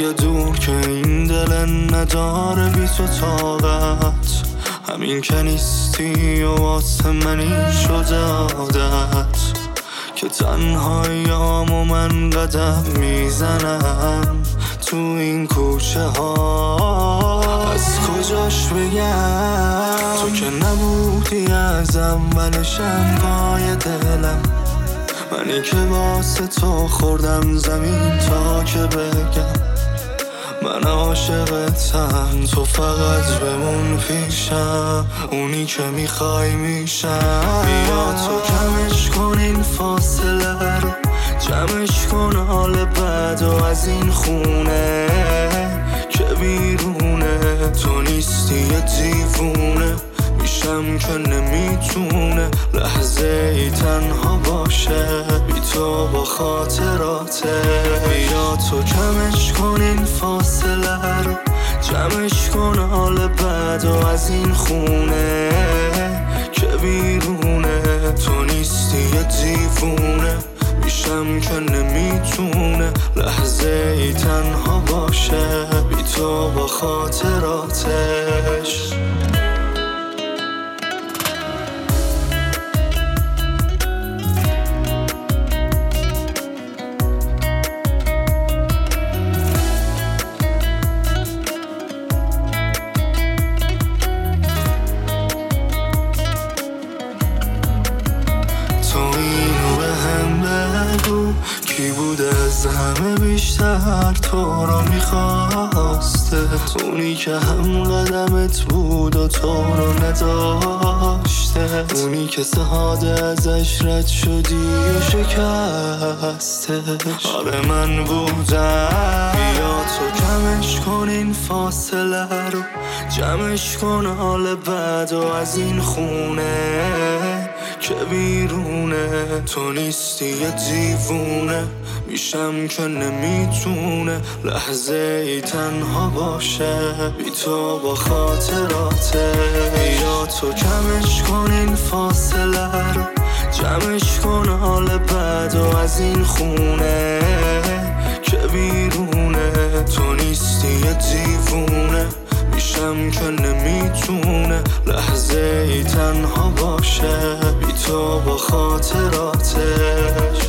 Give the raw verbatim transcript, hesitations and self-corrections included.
دیگه دور که این دل نداره بی تو طاقت. همین که نیستی و واسه منی شده عادت، که تنهاییامو من قدم میزنم تو این کوچه ها. از کجاش بگم تو که نبودی از اولشم پای دلم، منی که واسه تو خوردم زمین تا که بگم من عاشقتم. تو فقط بمون پیشم، اونی که میخوای میشم. بیا تو کمش کن این فاصله رو، جمعش کن حال بد و از این خونه که بیرونه. تو نیستی یه دیوونه میشم که نمیتونه لحظه ای تنها باشه بی تو با خاطراته. بیا تو کمش کن این فاصله رو، جمعش کن حال بد و از این خونه که بیرونه. تو نیستی یه دیوونه میشم که نمیتونه لحظه ای تنها باشه بی تو با خاطراتش. کی بوده از همه بیشتر تو رو میخواسته؟ اونی که هم قدمت بود و تو رو نداشته، اونی که ساده ازش رد شدی و شکستش. آره من بودم. بیا تو کمش کن این فاصله رو، جمعش کن حال بد و از این خونه که بیرونه. تو نیستی یه دیوونه میشم که نمیتونه لحظه ای تنها باشه بی تو با خاطراته. بیا تو کمش کن این فاصله رو، جمعش کن حال بد و از این خونه که بیرونه. تو نیستی یه دیوونه میشم که نمیتونه لحظه ای تنها باشه بی تو با خاطراتش.